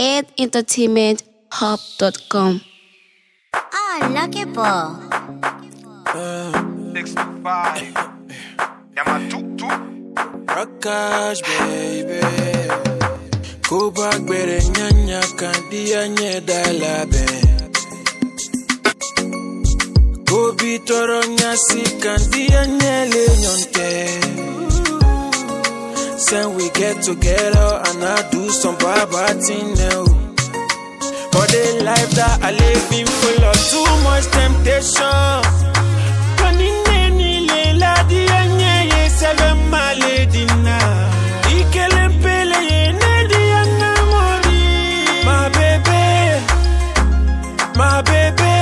8entertainmenthub.com. Ah, lucky ball. 65. Yama tutu. Rakash, baby. Go back, better nyanya candia nye dalabe. Go be toronya si candia nye lenyonte. Then we get together and I do some baba thing now. For the life that I live in full of too much temptation. My baby,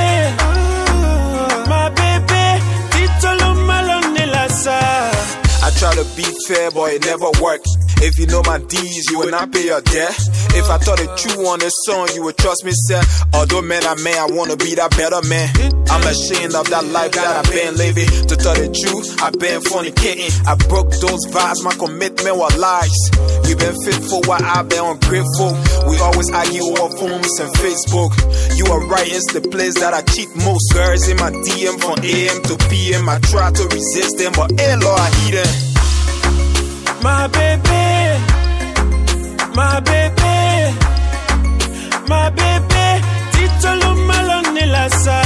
titolo malone lasa. I try to be fair, but it never works. If you know my D's, you will not pay your debt. If I thought it true on this song, you would trust me, sir. Although man, I wanna be that better man. I'm ashamed of that life that I've been living. To tell the truth, I've been fornicating. I broke those vows, my commitment was lies. You been faithful while I've been ungrateful. We always argue over phones and Facebook. You are right, it's the place that I cheat most. Girls in my DM from AM to PM. I try to resist them, but hey Lord, I eat them. My baby, titolo malone lasa.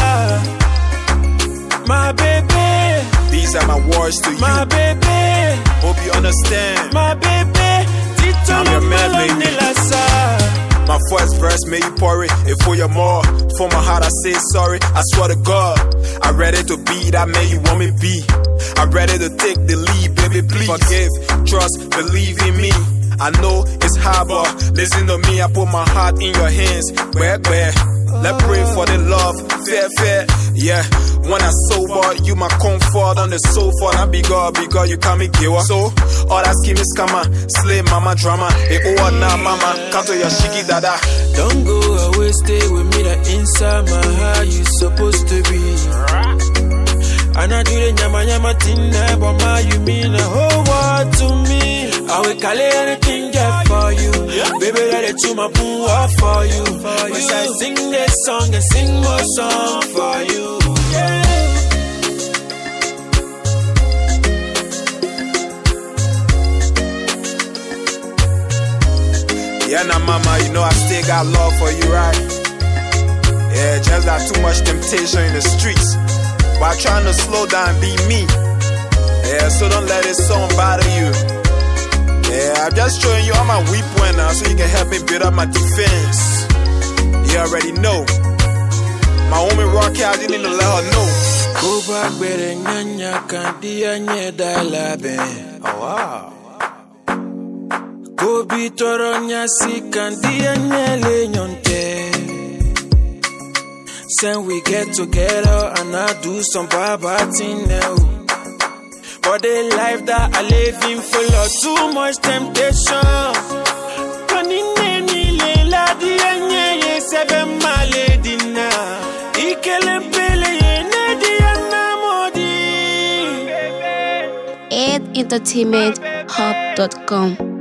My baby, these are my words to you. My baby, hope you understand. My baby, titolo malone lasa. My first verse made you pour it, it for your more. For my heart I say sorry, I swear to God. I'm ready to be that man you want me to be. I'm ready to take the lead, baby, please. Forgive, trust, believe in me. I know it's hard, but listen to me, I put my heart in your hands. Where? Let's pray for the love, fair, yeah. When I sober, you my comfort on the sofa. Not big God, you call me giver. So, all that scheme is scammer, slay mama drama. Hey, oh, now mama, come to your shiki dada. Don't go away, stay with me, that inside my heart you supposed to be. And I do the nyama tina, but my you mean a whole world to me. I will call anything just for you. Baby, let it to my boo off for you. Yes, I sing this song and sing more song for you. Yeah, now mama, you know I still got love for you, right? Yeah, just got too much temptation in the streets. While trying to slow down, be me. Yeah, so don't let this song bother you. Yeah, I'm just showing you all my weak points now, so you can help me build up my defense. You already know. My homie Rocky, I didn't even let her know. Go back, better nyanya candia nye dalabe. Oh wow. Go be toronya si candia nye lenyonte. Then we get together and I do some baba thing now. For the life that I live in full of too much temptation. Entertainmenthub.com.